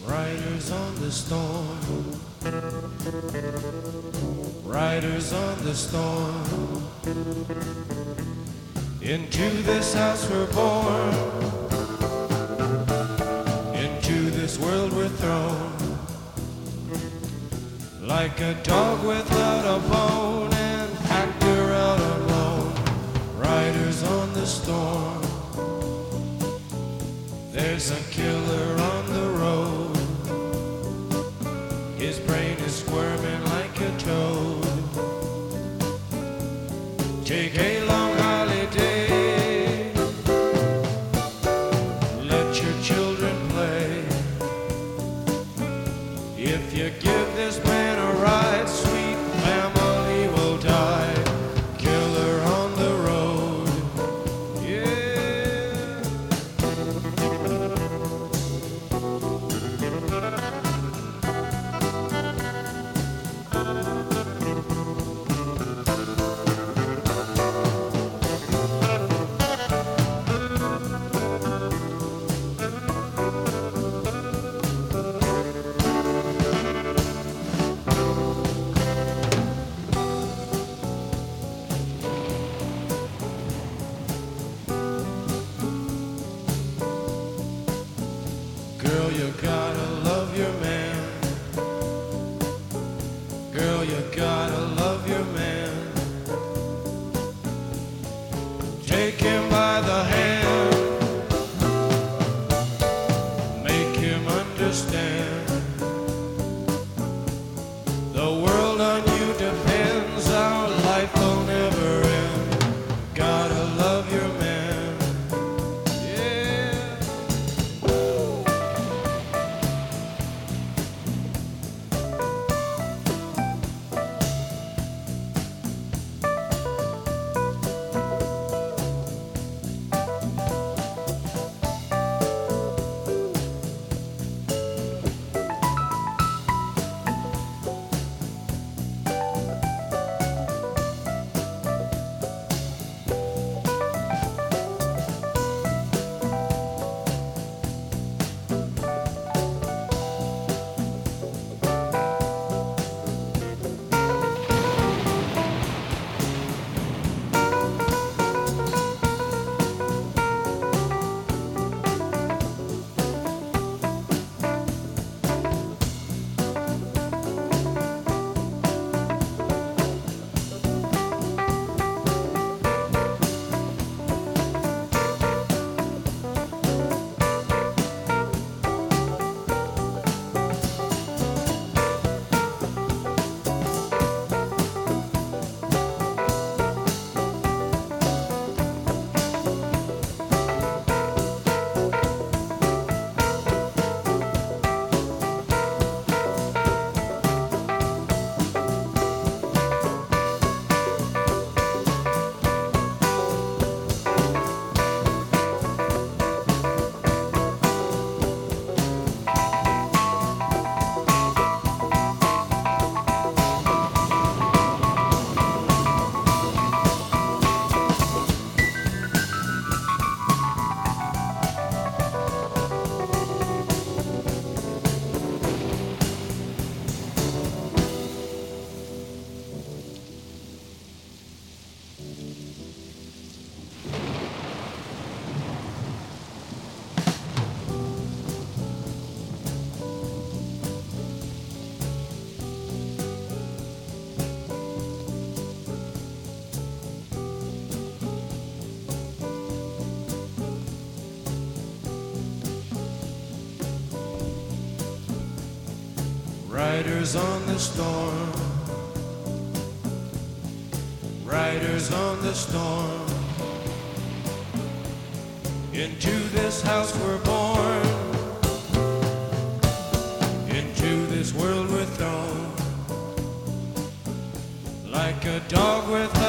Riders on the storm, riders on the storm. Into this house we're born, into this world we're thrown. Like a dog without a bone, an actor out alone. Riders on the storm. There's a killer on the road. His brain is squirming like a toad. Take a long holiday. Let your children play. If you give this man a ride, sweet family will die. Killer on the road. Yeah. Girl, you gotta love your man. Girl, you gotta love your man. Take him by the hand. Make him understand. The world on you depends. Our life will never end. Gotta love your man. Yeah. Riders on the storm, riders on the storm. Into this house we're born, into this world we're thrown. Like a dog with